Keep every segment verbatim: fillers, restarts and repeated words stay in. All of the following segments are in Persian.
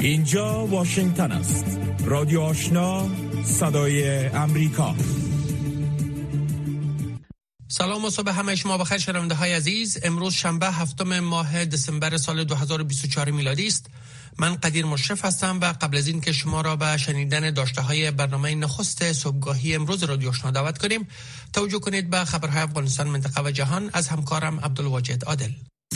اینجا واشنگتن است. رادیو آشنا، صدای امریکا. سلام و صبح همه شما بخیر شنونده های عزیز. امروز شنبه هفتم ماه دسامبر سال دو هزار و بیست و چهار میلادی است. من قدیر مشرف هستم و قبل از این که شما را به شنیدن داشته های برنامه نخست صبحگاهی امروز رادیو آشنا دعوت کنیم، توجه کنید به خبرهای افغانستان، منطقه و جهان از همکارم عبدالواجد عادل.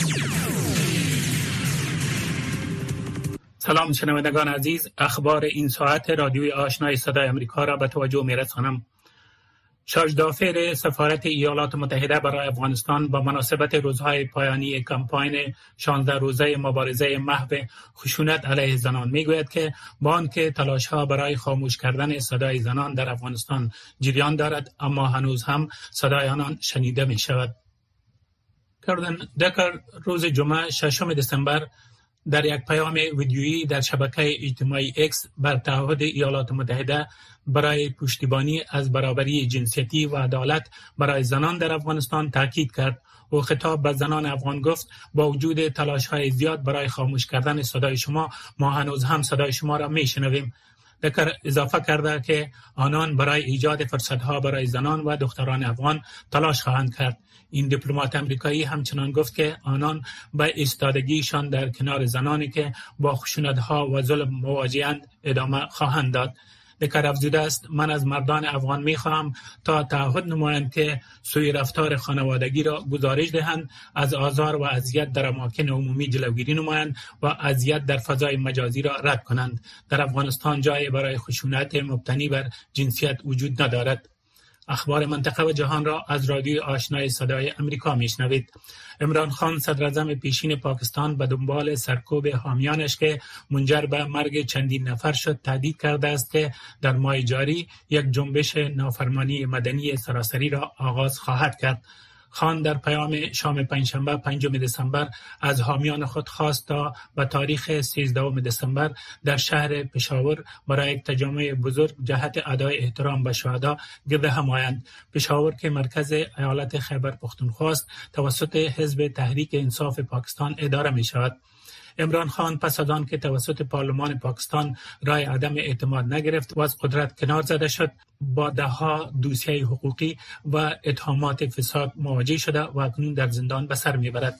سلام شنوندگان عزیز، اخبار این ساعت رادیوی آشنای صدای امریکا را به توجه می‌رسانم. شارژ دافر سفارت ایالات متحده برای افغانستان با مناسبت روزهای پایانی کمپاین شانزده روزه مبارزه محو خشونت علیه زنان میگوید که با آنکه تلاش‌ها برای خاموش کردن صدای زنان در افغانستان جریان دارد، اما هنوز هم صدای آنان شنیده می‌شود. کردن دکر روز جمعه ششم دسامبر در یک پیام ویدیویی در شبکه اجتماعی اکس بر تعهد ایالات متحده برای پشتیبانی از برابری جنسیتی و عدالت برای زنان در افغانستان تاکید کرد. او خطاب به زنان افغان گفت با وجود تلاش‌های زیاد برای خاموش کردن صدای شما، ما هنوز هم صدای شما را میشنویم. دکر اضافه کرده که آنان برای ایجاد فرصت‌ها برای زنان و دختران افغان تلاش خواهند کرد. این دیپلمات امریکایی همچنان گفت که آنان به ایستادگیشان در کنار زنانی که با خشونت‌ها و ظلم مواجه‌اند ادامه خواهند داد. دکر افزوده است: من از مردان افغان می‌خواهم تا تعهد نمایند که سوی رفتار خانوادگی را گزارش دهند، از آزار و اذیت در اماکن عمومی جلوگیری نمایند و اذیت در فضای مجازی را رد کنند. در افغانستان جای برای خشونت مبتنی بر جنسیت وجود ندارد. اخبار منطقه و جهان را از رادیوی آشنای صدای امریکا میشنوید. عمران خان صدر اعظم پیشین پاکستان به دنبال سرکوب حامیانش که منجر به مرگ چندین نفر شد تهدید کرده است که در ماه جاری یک جنبش نافرمانی مدنی سراسری را آغاز خواهد کرد. خان در پیام شام پنجشنبه پنجم دسامبر از حامیان خود خواست تا به تاریخ سیزدهم دسامبر در شهر پشاور برای یک تجمع بزرگ جهت ادای احترام به شهدا گرد هم آیند. پشاور که مرکز ایالت خیبر پختونخوا است، توسط حزب تحریک انصاف پاکستان اداره می شود. عمران خان پس از آن که توسط پارلمان پاکستان رای عدم اعتماد نگرفت و از قدرت کنار زده شد، با دهها دوسیه حقوقی و اتهامات فساد مواجه شده و اکنون در زندان به سر میبرد.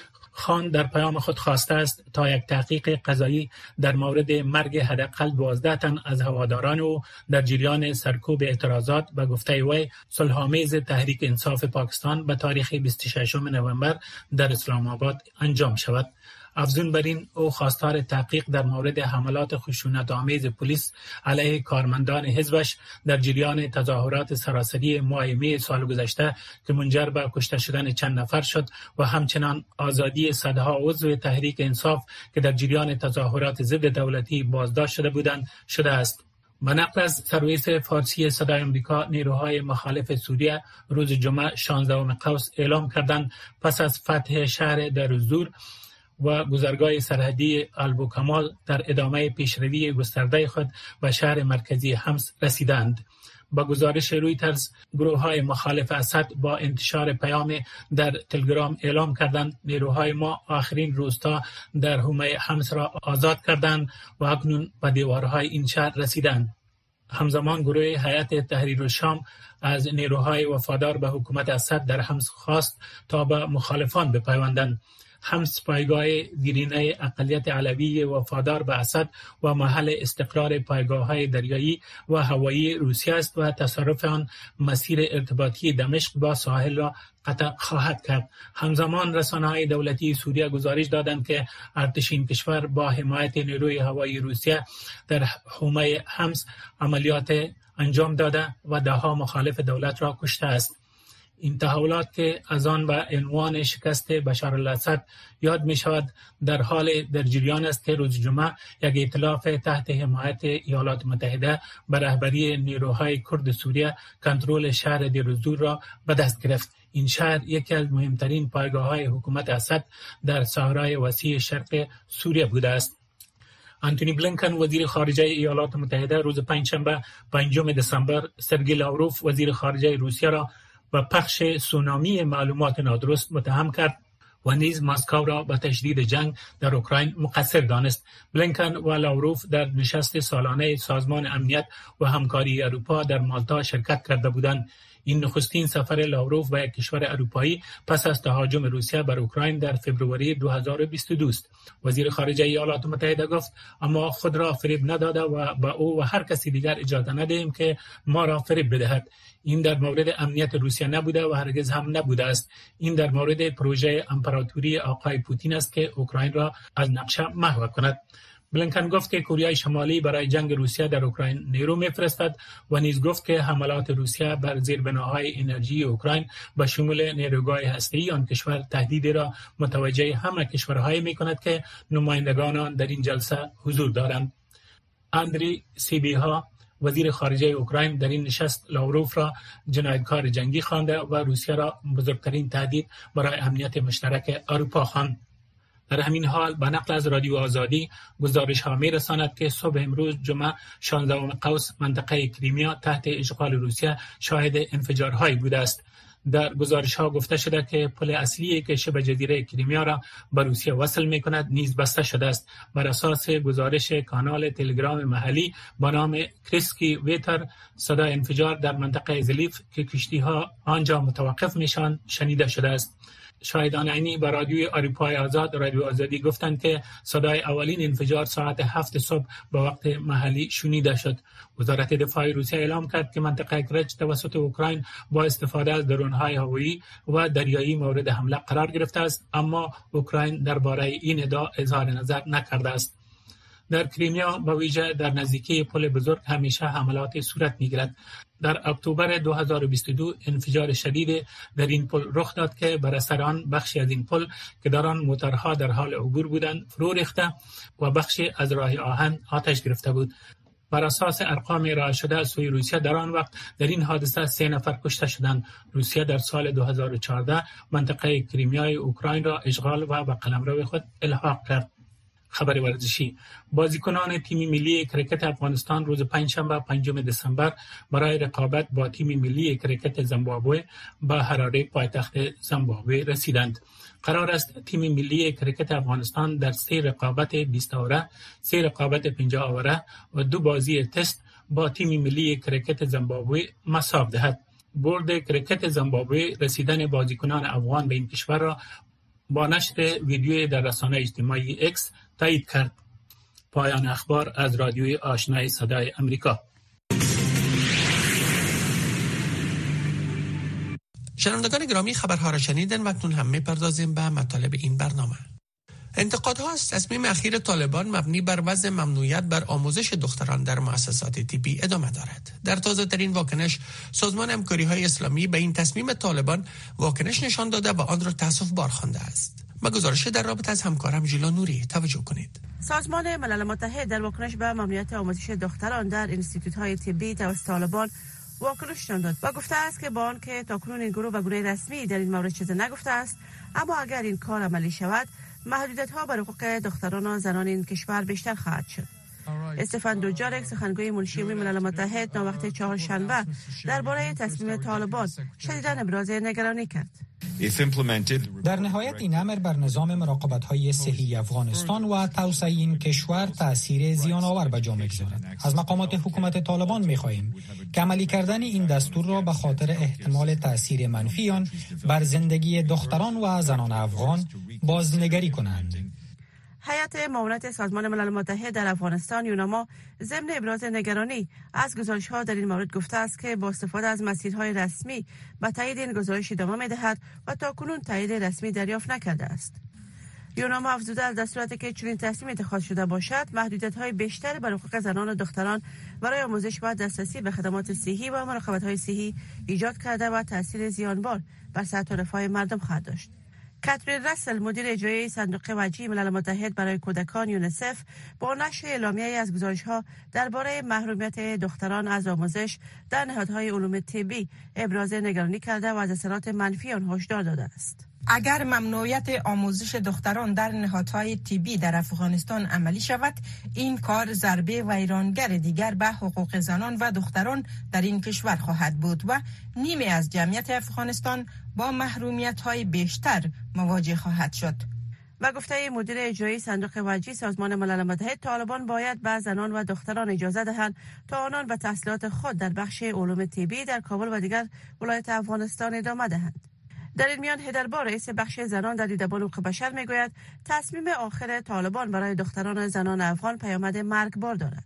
خان در پیام خود خواسته است تا یک تحقیق قضایی در مورد مرگ حداقل دوازده تن از هواداران او در جریان سرکوب اعتراضات به گفته وی صلح‌آمیز تحریک انصاف پاکستان به تاریخ بیست و ششم نوامبر در اسلام آباد انجام شود. افزون بر این، او خواستار تحقیق در مورد حملات خشونت‌آمیز پلیس علیه کارمندان حزبش در جریان تظاهرات سراسری ماه می سال گذشته که منجر به کشته شدن چند نفر شد و همچنان آزادی صدها عضو تحریک انصاف که در جریان تظاهرات ضد دولتی بازداشت شده بودند شده است. به نقل از سرویس فارسی صدای امریکا، نیروهای مخالف سوریه روز جمعه شانزدهم قوس اعلام کردند پس از فتح شهر دیر الزور و گذرگاه سرحدی البوکمال در ادامه پیشروی گسترده خود به شهر مرکزی حمص رسیدند. با گزارش رویترز، گروه‌های مخالف اسد با انتشار پیام در تلگرام اعلام کردند نیروهای ما آخرین روستا در حومه حمص را آزاد کردند و اکنون به دیوارهای این شهر رسیدند. همزمان گروه هیئت تحریر الشام از نیروهای وفادار به حکومت اسد در حمص خواست تا به مخالفان بپیوندند. حمص پایگاه دیرینه اقلیت علوی وفادار به اسد و محل استقرار پایگاه‌های دریایی و هوایی روسیه است و تصرف آن مسیر ارتباطی دمشق با ساحل را قطع خواهد کرد. همزمان رسانه‌های دولتی سوریه گزارش دادند که ارتش این کشور با حمایت نیروی هوایی روسیه در حومه حمص عملیات انجام داده و ده‌ها مخالف دولت را کشته است. این تحولات که از آن به عنوان شکست بشارالاسد یاد می شود در حال در جریان است که روز جمعه یک ائتلاف تحت حمایت ایالات متحده به رهبری نیروهای کرد سوریه کنترل شهر دیر الزور را به دست گرفت. این شهر یکی از مهمترین پایگاه‌های حکومت اسد در صحرای وسیع شرق سوریه بوده است. آنتونی بلینکن وزیر خارجه ایالات متحده روز پنجشنبه پنجم دسامبر سرگئی لاوروف وزیر خارجه روسیه را به پخش سونامی معلومات نادرست متهم کرد و نیز مسکو را به تشدید جنگ در اوکراین مقصر دانست. بلینکن و لاوروف در نشست سالانه سازمان امنیت و همکاری اروپا در مالتا شرکت کرده بودند. این نخستین سفر لاوروف به یک کشور اروپایی پس از تهاجم روسیه بر اوکراین در فوریه دو هزار و بیست و دو است. وزیر خارجه ایالات متحده گفت اما خود را فریب نداده و به او و هر کسی دیگر اجازه ندهیم که ما را فریب بدهد. این در مورد امنیت روسیه نبوده و هرگز هم نبوده است. این در مورد پروژه امپراتوری آقای پوتین است که اوکراین را از نقشه محو کند. بلینکن گفت که کره شمالی برای جنگ روسیه در اوکراین نیرو می‌فرستد و نیز گفت که حملات روسیه بر زیربناهای انرژی اوکراین به شمول نیروگاه هسته‌ای آن کشور تهدیدی را متوجه همه کشورهایی می‌کند که نمایندگان آن در این جلسه حضور دارند. اندری سیبیها وزیر خارجه اوکراین در این نشست لاوروف را جنایتکار جنگی خوانده و روسیه را بزرگترین تهدید برای امنیت مشترک اروپا خواند. در همین حال به نقل از رادیو آزادی گزارش ها می رساند که صبح امروز جمعه شانزدهم قوس منطقه کریمیا تحت اشغال روسیه شاهد انفجارهایی بوده است. در گزارش ها گفته شده که پل اصلی که شبه جزیره کریمیا را به روسیه وصل می کند نیز بسته شده است. بر اساس گزارش کانال تلگرام محلی با نام کریسکی ویتر، صدای انفجار در منطقه زلیف که کشتی ها آنجا متوقف میشن شنیده شده است. شاهدان عینی به رادیوی اروپای آزاد رادیو آزادی گفتند که صدای اولین انفجار ساعت هفت صبح به وقت محلی شنیده شد. وزارت دفاع روسیه اعلام کرد که منطقه کرچ توسط اوکراین با استفاده از درون‌های هوایی و دریایی مورد حمله قرار گرفته است، اما اوکراین درباره این ادعا اظهار نظر نکرده است. در کریمیا به ویژه در نزدیکی پل بزرگ همیشه حملات صورت می‌گیرد. در اکتبر دو هزار و بیست و دو انفجار شدید در این پل رخ داد که بر اثر آن بخشی از این پل که در آن موتورها در حال عبور بودند فرو ریخته و بخشی از راه آهن آتش گرفته بود. بر اساس ارقام ارائه شده از سوی روسیه در آن وقت در این حادثه سه نفر کشته شدند. روسیه در سال دو هزار و چهارده منطقه کریمیای اوکراین را اشغال و به قلمرو خود الحاق کرد. خبر ورزشی: بازیکنان تیم ملی کرکت افغانستان روز پنجشنبه پنجم دسامبر برای رقابت با تیم ملی کرکت زیمبابوه به هراره پایتخت زیمبابوه رسیدند. قرار است تیم ملی کرکت افغانستان در سه رقابت بیست اوره، سه رقابت پنجاه اوره و دو بازی تست با تیم ملی کرکت زیمبابوه مساف دهد. بورد کرکت زیمبابوه رسیدن بازیکنان افغان به این کشور را با نشر ویدیوی در رسانه اجتماعی اکس تایید کرد. پایان اخبار از رادیوی آشنای صدای امریکا. شنوندگان گرامی، خبرها را شنیدن و اکنون هم می‌پردازیم به مطالب این برنامه. انتقادها از تصمیم اخیر طالبان مبنی بر وضع ممنوعیت بر آموزش دختران در مؤسسات طبی ادامه دارد. در تازه‌ترین واکنش، سازمان همکاری‌های اسلامی به این تصمیم طالبان واکنش نشان داده و آن را تأسف‌بار خوانده است. با گزارش در رابطه از همکارم ژیلا نوری توجه کنید. سازمان ملل متحد در واکنش به ممنوعیت آموزش دختران در انستیتوت‌های طبی توسط طالبان واکنش نشان داد و گفته است که با آنکه تاکنون این گروه به گونه رسمی در این مورد چیزی نگفته است، اما اگر این کار عملی شود، محدودیت‌ها بر حقوق دختران و زنان این کشور بیشتر خواهد شد. استفان دوجارک، سخنگوی منشی ملل متحد، ناوقت چهارشنبه درباره تصمیم طالبان شدیداً ابراز نگرانی کرد. در نهایت این امر بر نظام مراقبت‌های صحی افغانستان و توسعه این کشور تأثیر زیان‌آور به جا می‌گذارد. از مقامات حکومت طالبان می‌خواهیم که عملی کردن این دستور را به خاطر احتمال تأثیر منفی آن بر زندگی دختران و زنان افغان بازنگری کنند. هیئت معاونت سازمان ملل متحد در افغانستان یوناما ضمن ابراز نگرانی از گزارش‌ها در این مورد گفته است که با استفاده از مسیرهای رسمی به تایید این گزارش ادامه می‌دهد و تاکنون تایید رسمی دریافت نکرده است. یوناما افزوده است در صورتی که چنین تصمیم اتخاذ شده باشد، محدودیت‌های بیشتری بر حقوق زنان و دختران برای آموزش و دسترسی به خدمات صحی و مراقبت‌های صحی ایجاد کرده و تأثیر زیانبار بر صحت و رفاه مردم خواهد داشت. کاترین راسل، مدیر اجرایی صندوق وجهی ملل متحد برای کودکان یونیسف، با نشر اعلامیه‌ای از گزارش‌ها درباره محرومیت دختران از آموزش در نهادهای علوم طبی ابراز نگرانی کرده و از اثرات منفی آن هشدار داده است. اگر ممنوعیت آموزش دختران در نهادهای طبی در افغانستان عملی شود، این کار ضربه ویرانگر دیگر به حقوق زنان و دختران در این کشور خواهد بود و نیمی از جمعیت افغانستان با محرومیت‌های بیشتر مواجه خواهد شد. و گفته مدیر اجرایی صندوق وجهی سازمان ملل متحد، طالبان باید به زنان و دختران اجازه دهند تا آنان به تحصیلات خود در بخش علوم طبی در کابل و دیگر ولایت افغانستان ادامه دهند. در این میان هیدربار، رئیس بخش زنان در دیدبان حقوق بشر، میگوید تصمیم آخر طالبان برای دختران و زنان افغان پیامد مرگبار دارد.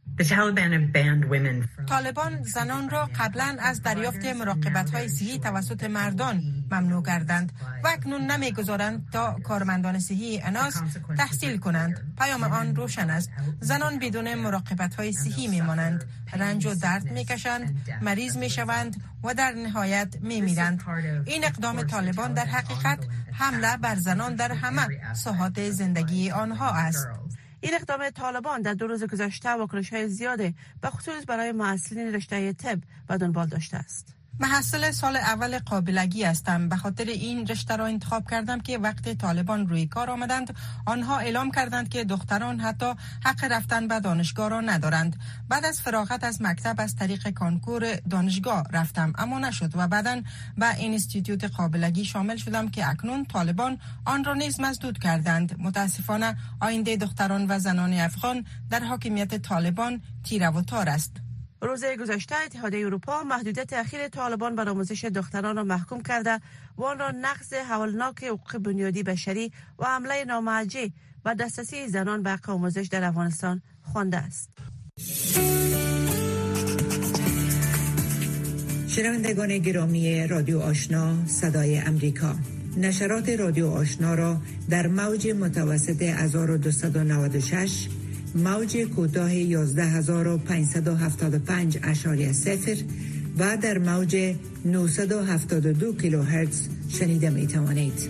طالبان زنان را قبلا از دریافت مراقبت‌های صحی توسط مردان ممنوع کردند و اکنون نمیگذارند تا کارمندان صحی اناث تحصیل کنند. پیام آن روشن است: زنان بدون مراقبت‌های صحی میمانند، رنج و درد میکشند، مریض میشوند و در نهایت میمیرند. این اقدام طالبان در حقیقت حمله بر زنان در همه ساحات زندگی آنها است. این اقدام طالبان در دو روز گذشته واکنش‌های زیاده به خصوص برای محصلین رشته طب به دنبال داشته است. محصل سال اول قابلگی هستم. به خاطر این رشته را انتخاب کردم که وقتی طالبان روی کار آمدند، آنها اعلام کردند که دختران حتی حق رفتن به دانشگاه را ندارند. بعد از فراغت از مکتب از طریق کانکور دانشگاه رفتم، اما نشد و بعداً به اینستیتوت قابلگی شامل شدم که اکنون طالبان آن را نیز مسدود کردند. متاسفانه آینده دختران و زنان افغان در حاکمیت طالبان تیره و تار است. روز گذشته اتحادیه اروپا محدودیت اخیر طالبان بر آموزش دختران را محکوم کرده و آن را نقض هولناک حقوق بنیادی بشری و حمله نامرجع و دسترسی زنان به حق آموزش در افغانستان خوانده است. شنوندگان گرامی رادیو آشنا صدای امریکا، نشرات رادیو آشنا را در موج متوسط هزار و دویست و نود و شش، موج کوتاه یازده هزار و پانصد و هفتاد و پنج اشاری صفر و در موج نهصد و هفتاد و دو کیلوهرتز شنیده می توانید.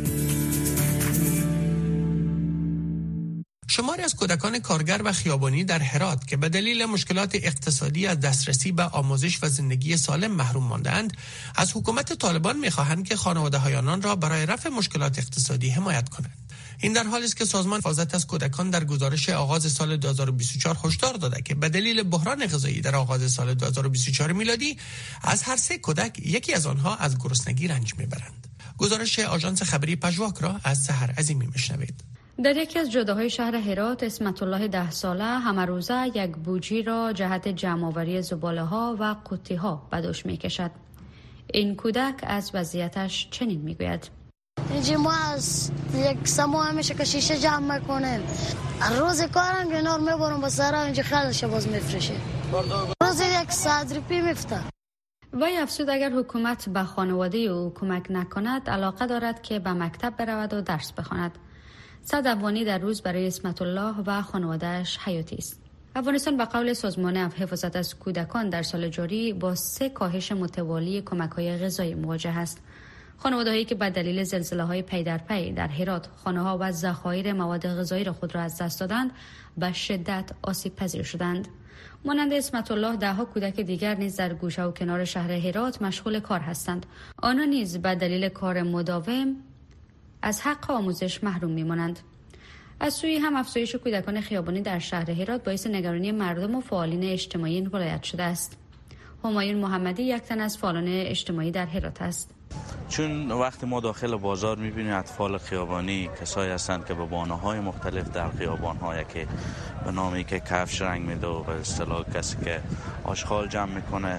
شماری از کودکان کارگر و خیابانی در هرات که به دلیل مشکلات اقتصادی از دسترسی به آموزش و زندگی سالم محروم ماندند، از حکومت طالبان می‌خواهند که خانواده‌های آنان را برای رفع مشکلات اقتصادی حمایت کنند. این در حالی است که سازمان حفاظت از کودکان در گزارش آغاز سال دو هزار و بیست و چهار هشدار داده که به دلیل بحران غذایی در آغاز سال دو هزار و بیست و چهار میلادی از هر سه کودک یکی از آنها از گرسنگی رنج میبرند. گزارش آژانس خبری پژواک را از سحر عظیمی میشنوید. در یکی از جاده‌های شهر هرات، اسمت الله ده ساله همه روزه یک بوجی را جهت جمع‌آوری زباله‌ها و قوطی‌ها به دوش می‌کشد. این کودک از وضعیتش چنین می‌گوید: اینجا ما از یک سمو همیشه که شیشه جمع میکنیم، روز کارم که نار میبرم با سرا اینجا خیلیش باز میفرشه، روز یک ساعت ریپی میفته. وی افزود اگر حکومت به خانواده او کمک نکند علاقه دارد که به مکتب برود و درس بخواند. صد افغانی در روز برای اسمت الله و خانواده‌اش حیاتی است. افغانستان به قول سازمان حفاظت از کودکان در سال جاری با سه کاهش متوالی کمک‌های غذایی مواجه است. خانواده‌هایی که به دلیل زلزله‌های پی در پی در هرات خانه‌ها و ذخایر مواد غذایی را خود را از دست دادند، به شدت آسیب پذیر شدند. مانند اسمت الله، ده‌ها کودک دیگر نیز در گوشه و کنار شهر هرات مشغول کار هستند. آنها نیز به دلیل کار مداوم از حق آموزش محروم می‌مانند. از سوی هم افزایش کودکان خیابانی در شهر هرات باعث نگرانی مردم و فعالین اجتماعی این ولایت شده است. همایون محمدی یک تن از فعالان اجتماعی در هرات است. چون وقتی ما داخل بازار می‌بینیم اطفال خیابانی کسایی هستند که به بانه‌های مختلف در خیابان‌ها که به نامی که کفش رنگ میده و به اصطلاح کسی که آشغال جمع میکنه،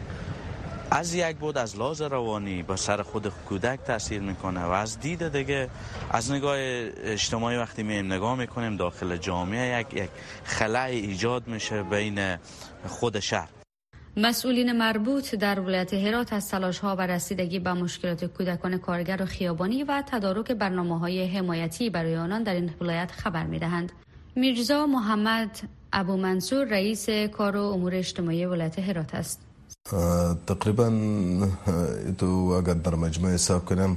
از یک بود از لحاظ روانی به سر خود کودک تاثیر میکنه و از دید دیگه از نگاه اجتماعی وقتی میایم نگاه میکنیم داخل جامعه یک یک خلأ ایجاد میشه بین خود شهر. مسئولین مربوط در ولایت هرات از تلاش‌ها و رسیدگی به مشکلات کودکان کارگر و خیابانی و تدارک برنامه‌های حمایتی برای آنان در این ولایت خبر می‌دهند. میرزا محمد ابو منصور رئیس کار و امور اجتماعی ولایت هرات است. تقریبا تو اگر در مجموع حساب کنم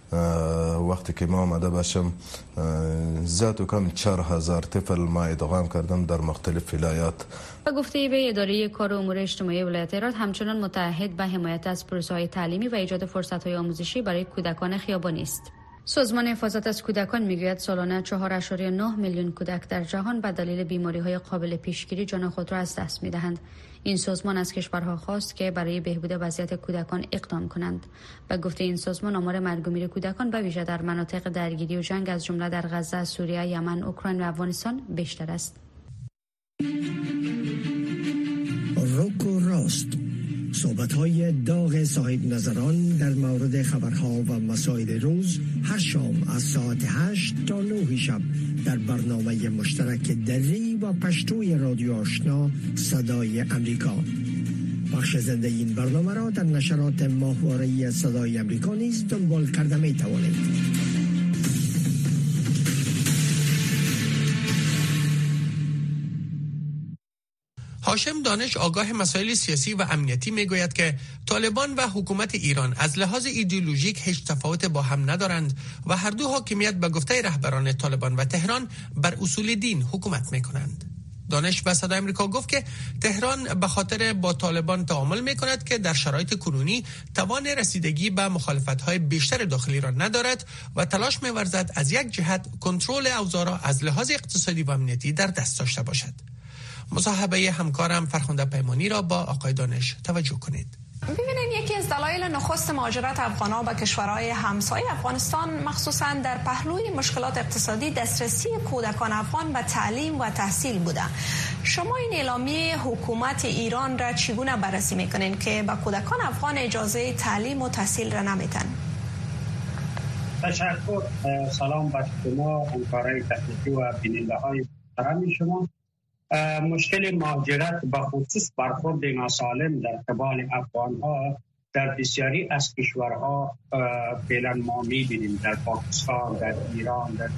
وقتی که ما آمده باشم زیاد و کم چهار هزار طفل ما ادغام کردم در مختلف ولایات. به گفته به اداره کار و امور اجتماعی ولایت هرات همچنان متعهد به حمایت از پروژه‌های تعلیمی و ایجاد فرصت‌های آموزشی برای کودکان خیابانی است. سازمان حفاظت از کودکان میگوید سالانه چهار ممیز نه میلیون کودک در جهان به دلیل بیماری‌های قابل پیشگیری جان خود را از دست می‌دهند. این سازمان از کشورها خواست که برای بهبود وضعیت کودکان اقدام کنند. به گفته این سازمان آمار مرگ و میر کودکان به ویژه در مناطق درگیری و جنگ از جمله در غزه، سوریه، یمن، اوکراین و افغانستان بیشتر است. روکو راست، صحبت‌های داغ صاحب نظران در مورد خبرها و مسائل روز هر شام از ساعت هشت تا نه شب در برنامه مشترک دری و پشتوی رادیو آشنا صدای امریکا. بخش زنده این برنامه را در نشرات ماهواره‌ای صدای امریکا نیز دنبال کرده می توانید. هاشم دانش آگاه مسائل سیاسی و امنیتی میگوید که طالبان و حکومت ایران از لحاظ ایدئولوژیک هیچ تفاوت با هم ندارند و هر دو حاکمیت به گفته رهبران طالبان و تهران بر اصول دین حکومت میکنند. دانش به صدای آمریکا گفت که تهران به خاطر با طالبان تعامل میکند که در شرایط کنونی توان رسیدگی به مخالفت‌های بیشتر داخلی را ندارد و تلاش می‌ورزد از یک جهت کنترل اوضاع را از لحاظ اقتصادی و امنیتی در دست داشته باشد. مصاحبه همکارم فرخنده پیمانی را با آقای دانش توجه کنید. ببینید، یکی از دلایل نخست مهاجرت افغان‌ها به کشورهای همسایه افغانستان مخصوصاً در پهلوی مشکلات اقتصادی دسترسی کودکان افغان به تعلیم و تحصیل بوده. شما این اعلامیه حکومت ایران را چگونه بررسی میکنین که به کودکان افغان اجازه تعلیم و تحصیل را نمیتن؟ تشکر. سلام بر شما، همکارای تکنیکی و بیننده‌های محترم شما. مشکل مهاجرت به خصوص برخورد ناسالم در قبال افغان‌ها در بسیاری از کشورها فعلا ما می‌بینیم، در پاکستان، در ایران، در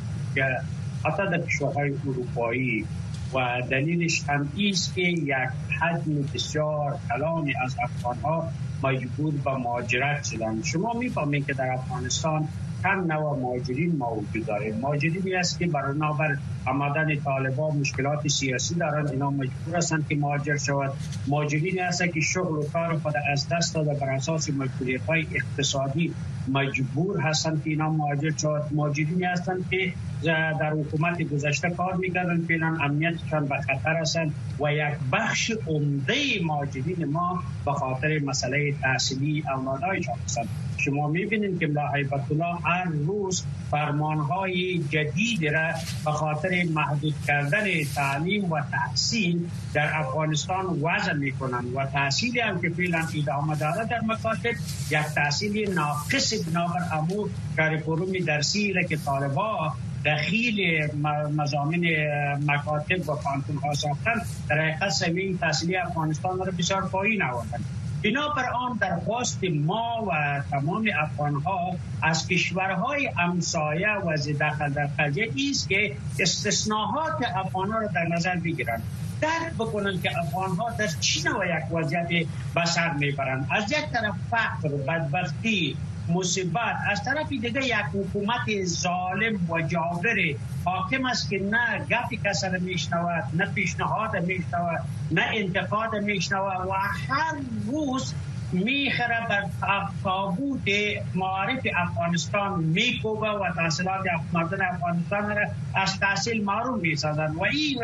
حتی در کشورهای اروپایی، و دلیلش هم ایست که یک حجم بسیار کلانی از افغان‌ها مجبور به مهاجرت شدند. شما می‌فهمید که در افغانستان هم نوع مهاجرین موجود داریم. مهاجرینی است که بنابر آمدن طالبان مشکلات سیاسی دارند، اینا مجبور هستند که مهاجر شود. مهاجرینی هستند که شغل و کار خود از دست داده بر اساس مجبوریت‌های اقتصادی مجبور هستند که اینا مهاجر شود. مهاجرینی هستند که در حکومت گذشته کار می‌کردند، فعلا امنیتشان به خطر هستند و یک بخش عمده مهاجرین ما به خاطر مسئله تحصیلی اولادایشان هستند. شما می‌بینید که ملا هیبت الله هر روز فرمان‌های جدید را به خاطر محدود کردن تعلیم و تحصیل در افغانستان وضع می‌کنند و تحصیلی هم که فعلا ادامه داره در مکاتب یک تحصیل ناقص بنابر امور کاریکوروم درسی را که طالبان دخیل مضامین مکاتب و پانتون‌ها ساختن، در حقیقت سویه تحصیلی افغانستان را بسیار پایین آوردند. بنابر آن درخواست ما و تمام افغان‌ها از کشورهای همسایه و داخل در قضیه است که استثناءات افغان‌ها را در نظر بگیرند، درک بکنند که افغان‌ها در چه نوع یک وضعیت به سر میبرند. از یک طرف فقر، بدبختی، مصیبت، از طرف دیگه یک حکومت ظالم و جابر حاکم است که نه گپی کسی را میشنود، نه پیشنهاد میشنود، نه انتقاد میشنود و هر روز میخره بر تابوت معارف افغانستان میکوبه و تحصیلات مردم افغانستان را از تحصیل محروم میسازند. و این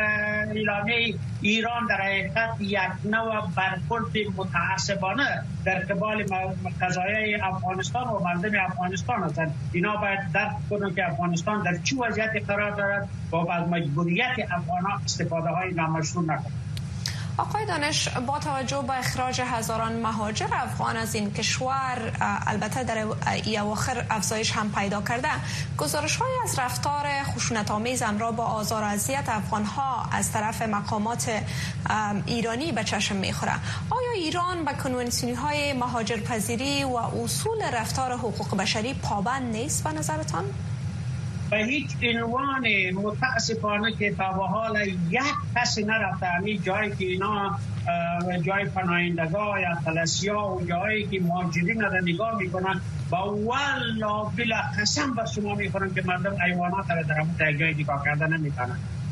اعلامیه ایران در حقیقت یک نوع برخورد متعصبانه در قبال قضایای افغانستان و مردم افغانستان هستند. اینا باید درک کنند که افغانستان در چه وضعیتی قرار دارد و از مجبوریت افغان‌ها استفاده های نامشروع نکنند. آقای دانش، با توجه به اخراج هزاران مهاجر افغان از این کشور، البته در ای اواخر افزایش هم پیدا کرده، گزارش‌های از رفتار خشونت‌آمیز همراه با آزار و اذیت افغان‌ها از طرف مقامات ایرانی به چشم می‌خوره. آیا ایران به کنوانسیون‌های مهاجرپذیری و اصول رفتار حقوق بشری پابند نیست به نظرتان؟ به هیچ عنوان. متاسفانه که تا به حال یک کسی نرفته همین جایی که اینا جای پناهندگان یا تلسیا و جایی که مهاجرین را نگاه میکنن با والله بلا قسم به شما میخورن که مردم ایوانات را در همون جای نگاه کردن نمیتونن.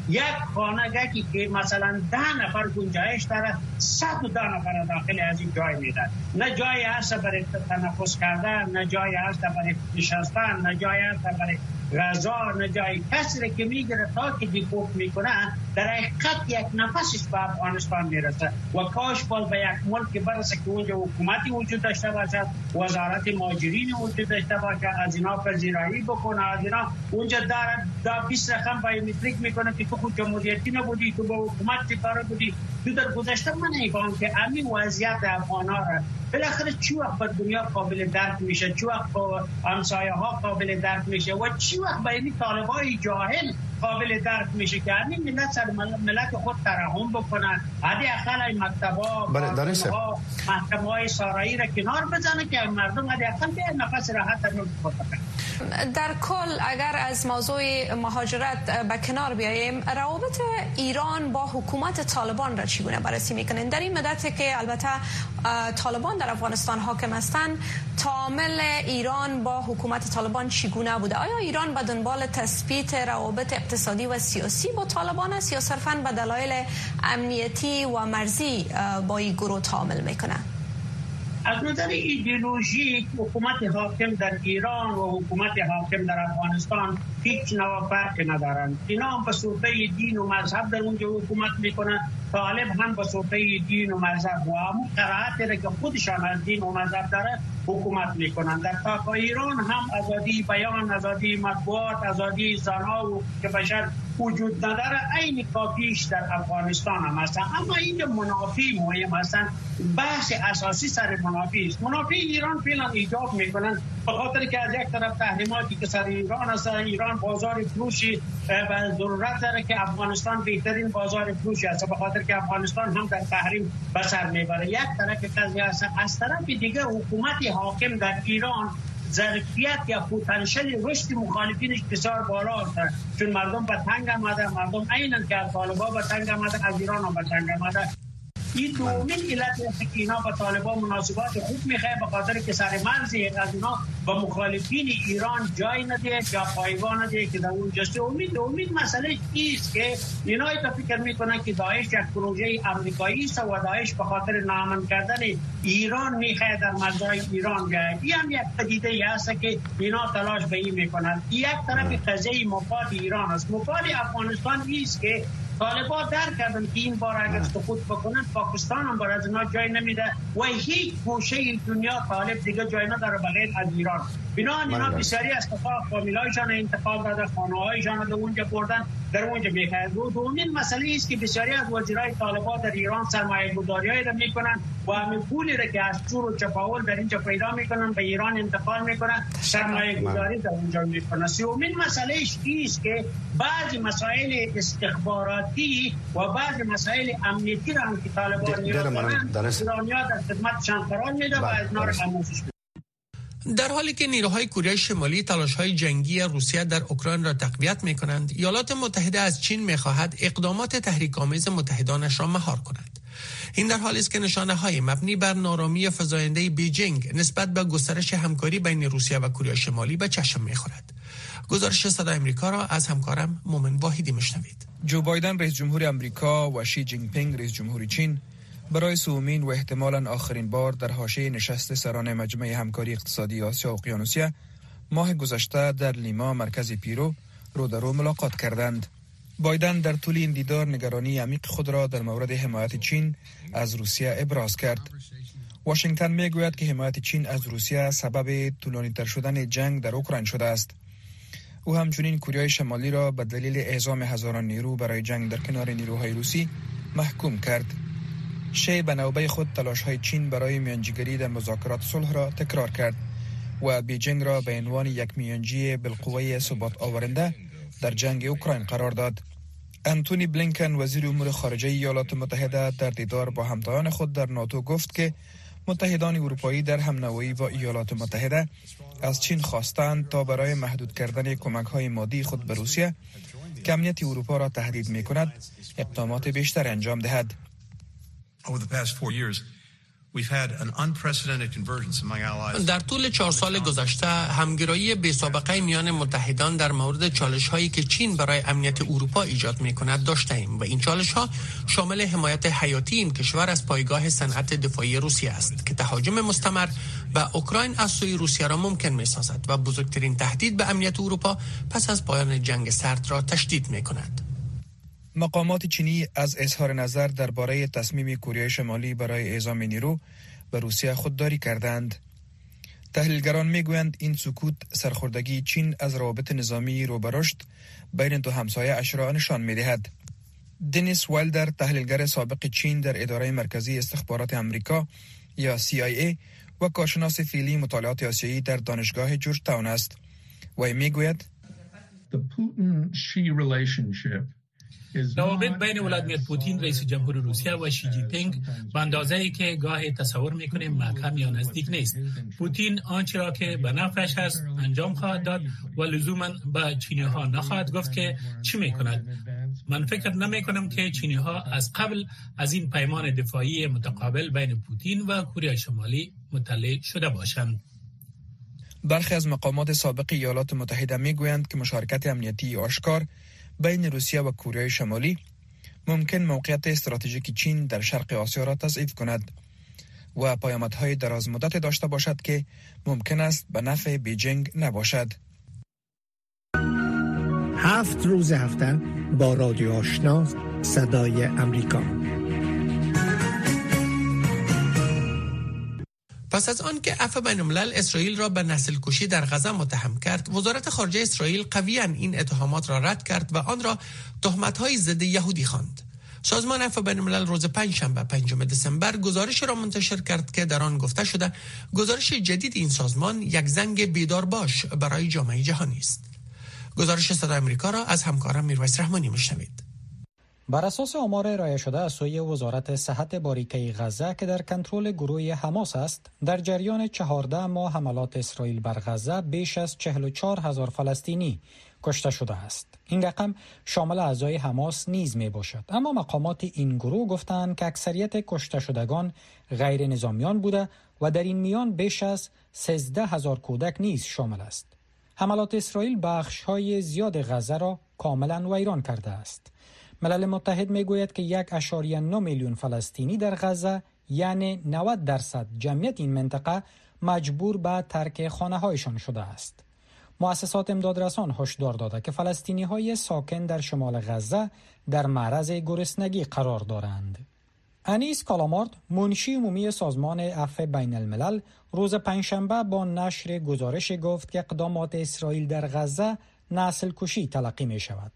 یک خانگی که مثلا ده نفر گنجایش داره صد و ده نفر داخل از این جای میدن، نه جایی هست برای تنفس کردن، نه جایی هست برای نشستن، نه جایی هست برای غذا، نه جایی. کسی که میگیره تا که دیپورت میکنه در حقیقت یک نفسش به افغانستان میرسه و کاش باز به یک ملک برسه که اونجا حکومتی وجود داشته باشد، وزارت مهاجرین وجود داشته باشه، از اینا پذیرایی بکنه، از اینا اونجا داره دا بیست رقم بایومتریک میکنه که تو خود جمهوریتی نبودی، تو با حکومت چی کاره بودی. تو در گذشته من ایفان که امی وضعیت افغانا را بالاخره چی وقت به دنیا قابل درک میشه، چی وقت با همسایه ها قابل درک میشه و چی وقت به این طالبای جاهل قابل درک میشه که همین ملت سر ملت خود ترحم بکنن، حدی اقل مکتبا ها محکمه های سارایی را کنار بزنه که مردم حدی اقل به نفس راحت رو بکنن. در کل اگر از موضوع مهاجرت به کنار بیاییم، روابط ایران با حکومت طالبان را چگونه بررسی میکنین؟ در این مدت که البته طالبان در افغانستان حاکم هستند، تعامل ایران با حکومت طالبان چگونه بوده؟ آیا ایران به دنبال تثبیت روابط اقتصادی و سیاسی با طالبان است یا صرفاً به دلایل امنیتی و مرزی با این گروه تعامل میکنه؟ از نظر ایدئولوژیک حکومت حاکم در ایران و حکومت حاکم در افغانستان هیچ نوع فرق ندارند. اینا هم به صورت دین و مذهب در اونجا حکومت میکنن، طالب هم به صورت دین و مذهب و همون قرائتی را که خودشان از دین و مذهب داره حکومت میکنن. در طاق ایران هم آزادی بیان، آزادی مطبوعات، آزادی زنها و که بشر وجود نداره، عین کافیش در افغانستان هم هستن. اما این منافی مهم هستن، بحث اساسی سر منافی است. منافی ایران فعلا ایجاب میکنن به خاطر که از یک طرف تحریماتی که سر ایران هست، ایران بازار فروشی و ضرورت داره که افغانستان بهترین بازار فروشی است، به خاطر که افغانستان هم در تحریم به سر میبره. یک طرف قضیه است. از طرف دیگه حکومت حاکم در ایران ظرفیت یا پتانسیل رشد مخالفینش بسیار بالا است، چون مردم به تنگ آمده، مردم عیناً که از طالبان به تنگ آمده، از ایران هم به تنگ آمده. این دومین علت است که اینا با طالبان مناسبات خوب میخواه، به خاطر که سر مرزی از اینا با مخالفین ایران جای نده یا پایگاه نده که در اونجا است. امید امید مسئله ایست که اینا ایتا فکر میکنن که داعش یک پروژه امریکایی است و داعش به خاطر نامن کردن ایران میخواه در مرزهای ایران بیاید. این هم یک پدیده ای است که اینا تلاش به این میکنن. یک طرف قضیه مفاد ایران است. مفاد افغانستان ایست که طالبان درک کردن که این بار اگر سقوط بکنن پاکستان هم برای از اینا جای نمیده و هیچ گوشه دنیا طالب دیگه جای نداره بغیر از ایران. بنابراین اینا بسیاری از فامیلایشان انتقال داده، خانه‌هایشان رو اونجا بردن، در اونجا میخواد. دومین مسئله است که بسیاری از وزرای طالبان در ایران سرمایه‌گذاری‌ای را میکنن و همین پولی را که از چور و چپاول در اینجا پیدا میکنن به ایران انتقال میکنن، سرمایه‌گذاری در اونجا میکنن. سومین مسئله است که بعضی مسائل استخباراتی و بعضی مسائل امنیتی را هم که طالبان میکنن ایرانی‌ها در خدمتشان قرار میده و از اینا را خاموشش. در حالی که نیروهای کره شمالی تلاش‌های جنگی روسیه در اوکراین را تقویت می‌کنند، ایالات متحده از چین می‌خواهد اقدامات تحریک‌آمیز متحدانش را مهار کند. این در حالی است که نشانه‌های مبنی بر نارامی فزاینده بیجینگ نسبت به گسترش همکاری بین روسیه و کره شمالی به چشم می‌خورد. گزارش صدای آمریکا را از همکارم مومن واحدی میشنوید. جو بایدن رئیس جمهور آمریکا و شی جین پینگ رئیس جمهور چین برای سومین و احتمالاً آخرین بار در حاشیه نشست سران مجمع همکاری اقتصادی آسیا اقیانوسیه ماه گذشته در لیما مرکز پیرو رو در رو ملاقات کردند. بایدن در طول این دیدار نگرانی عمیق خود را در مورد حمایت چین از روسیه ابراز کرد. واشنگتن میگوید که حمایت چین از روسیه سبب طولانی‌تر شدن جنگ در اوکراین شده است. او همچنین کره شمالی را به دلیل اعزام هزاران نیرو برای جنگ در کنار نیروهای روسی محکوم کرد. شی به نوبه خود تلاش‌های چین برای میانجیگری در مذاکرات صلح را تکرار کرد و بیجینگ را به عنوان یک میانجی بالقوه ثبات آورنده در جنگ اوکراین قرار داد. انتونی بلینکن وزیر امور خارجه ایالات متحده در دیدار با همتایان خود در ناتو گفت که متحدان اروپایی در همنوایی با ایالات متحده از چین خواستند تا برای محدود کردن کمک‌های مادی خود به روسیه که امنیت اروپا را تهدید می‌کند اقدامات بیشتر انجام دهد. در طول چهار سال گذشته همگرایی بی‌سابقه میان متحدان در مورد چالش هایی که چین برای امنیت اروپا ایجاد می کند داشته ایم و این چالش ها شامل حمایت حیاتی این کشور از پایگاه صنعت دفاعی روسیه است که تهاجم مستمر به اوکراین از سوی روسیه را ممکن می سازد و بزرگترین تهدید به امنیت اروپا پس از پایان جنگ سرد را تشدید می کند. مقامات چینی از اظهار نظر درباره تصمیم کره شمالی برای اعزام نیرو به روسیه خودداری کردند. تحلیلگران میگویند این سکوت سرخوردگی چین از روابط نظامی رو به رشد بین دو همسایه اش را نشان می‌دهد. دنیس وایلدر، تحلیلگر سابق چین در اداره مرکزی استخبارات آمریکا یا سی آی ای و کارشناس فعلی مطالعات آسیایی در دانشگاه جورج تاون است. وی میگوید روابط بین ولادیمیر پوتین رئیس جمهور روسیه و شی جین پینگ به اندازه‌ای که گاهی تصور می‌کنیم محکم یا نزدیک نیست. پوتین آنچه را که به نفعش است انجام خواهد داد و لزوماً به چینی‌ها نخواهد گفت که چی می‌کند. من فکر نمی‌کنم که چینی‌ها از قبل از این پیمان دفاعی متقابل بین پوتین و کره شمالی مطلع شده باشند. برخی از مقامات سابق ایالات متحده می‌گویند که مشارکت امنیتی آشکار بین روسیه و کره شمالی ممکن موقعیت استراتژیک چین در شرق آسیا را تضعیف کند و پیامدهای دراز مدت داشته باشد که ممکن است به نفع بیجینگ نباشد. هفت روز هفته با رادیو آشنا صدای امریکا. پس از آن که عفو بین الملل اسرائیل را به نسل کشی در غزه متهم کرد، وزارت خارجه اسرائیل قویاً این اتهامات را رد کرد و آن را تهمت‌های ضد یهودی خواند. سازمان عفو بین الملل روز پنجشنبه پنجم دسامبر گزارش را منتشر کرد که در آن گفته شده گزارش جدید این سازمان یک زنگ بیدار باش برای جامعه جهانی است. گزارش صدای آمریکا را از همکارم میرویس رحمانی میشنوید. بر اساس آمار ارائه شده از سوی وزارت صحت باریکه غزه که در کنترل گروه حماس است، در جریان چهارده ماه حملات اسرائیل بر غزه بیش از چهل و چهار هزار فلسطینی کشته شده است. این رقم شامل اعضای حماس نیز می باشد، اما مقامات این گروه گفتند که اکثریت کشته شدگان غیر نظامیان بوده و در این میان بیش از سیزده هزار کودک نیز شامل است. حملات اسرائیل بخش‌های زیاد غزه را کاملا ویران کرده است. ملل متحد میگوید که یک و نه میلیون فلسطینی در غزه، یعنی نود درصد جمعیت این منطقه، مجبور به ترک خانه‌هایشان شده است. مؤسسات امدادرسان هشدار داده که فلسطینی‌های ساکن در شمال غزه در معرض گرسنگی قرار دارند. انیس کالامارد، منشی عمومی سازمان عفو بین الملل، روز پنجشنبه با نشر گزارش گفت که اقدامات اسرائیل در غزه نسل کشی تلقی می شود.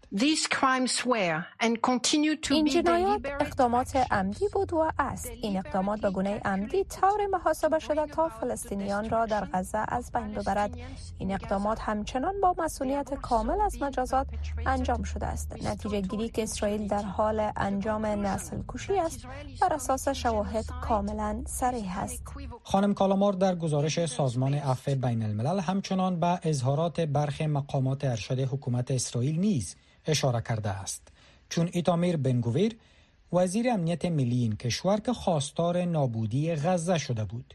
این جنایات اقدامات عمدی بود و است. این اقدامات به گونه عمدی طور محاسبه شده تا فلسطینیان را در غزه از بین ببرد. این اقدامات همچنان با مسئولیت کامل از مجازات انجام شده است. نتیجه گیری که اسرائیل در حال انجام نسل کشی است بر اساس شواهد کاملا صریح است. خانم کالامار در گزارش سازمان عفو بین الملل همچنان به اظهارات برخی مقامات ارشد حکومت اسرائیل نیز اشاره کرده است، چون ایتامیر بن گویر، وزیر امنیت ملی این کشور، که خواستار نابودی غزه شده بود.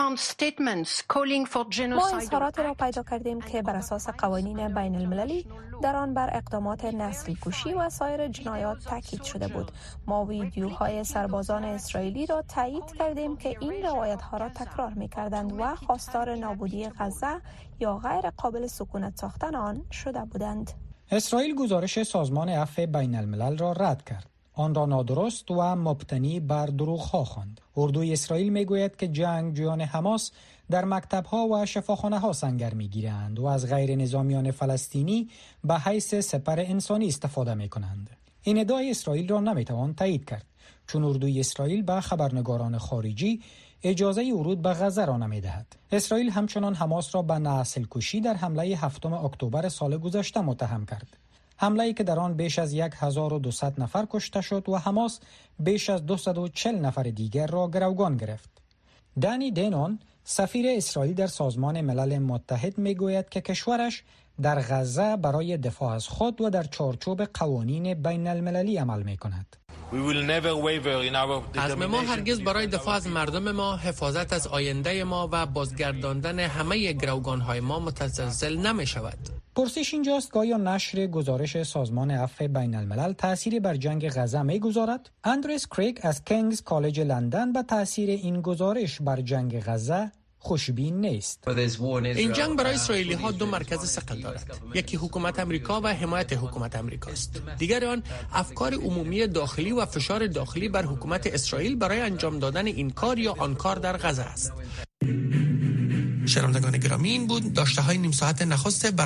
ما اظهاراتی را پیدا کردیم که بر اساس قوانین بین المللی در آن بر اقدامات نسل کشی و سایر جنایات تاکید شده بود. ما ویدیوهای سربازان اسرائیلی را تایید کردیم که این روایت ها را تکرار می کردند و خواستار نابودی غزه یا غیر قابل سکونت ساختن آن شده بودند. اسرائیل گزارش سازمان عفو بین الملل را رد کرد. آن را نادرست و مبتنی بر دروغ‌ها خواند. اردوی اسرائیل میگوید که جنگجویان حماس در مکتب‌ها و شفاخانه‌ها سنگر می‌گیرند و از غیر نظامیان فلسطینی به حیث سپر انسانی استفاده می‌کنند. این ادعای اسرائیل را نمی‌توان تایید کرد، چون اردوی اسرائیل به خبرنگاران خارجی اجازه ورود به غزه را نمی‌دهد. اسرائیل همچنان حماس را به نسل کشی در حمله هفتم اکتبر سال گذشته متهم کرد. حمله‌ای که در آن بیش از هزار و دویست نفر کشته شد و حماس بیش از دویست و چهل نفر دیگر را گروگان گرفت. دانی دینون، سفیر اسرائیل در سازمان ملل متحد، میگوید که کشورش در غزه برای دفاع از خود و در چارچوب قوانین بین المللی عمل می‌کند. عزم ما هرگز برای دفاع از مردم ما، حفاظت از آینده ما و بازگرداندن همه گروگان‌های ما متزلزل نمی شود. پرسش اینجاست که آیا نشر گزارش سازمان عفو بین الملل تأثیری بر جنگ غزه می گذارد؟ اندرس کریگ از کینگز کالج لندن به تأثیر این گزارش بر جنگ غزه خوشبین نیست. این جنگ برای اسرائیلی ها دو مرکز ثقل دارد. یکی حکومت امریکا و حمایت حکومت امریکا است. دیگر آن افکار عمومی داخلی و فشار داخلی بر حکومت اسرائیل برای انجام دادن این کار یا آن کار در غزه است. شنوندگان گرامی، این بود داشته های نیم ساعت نخست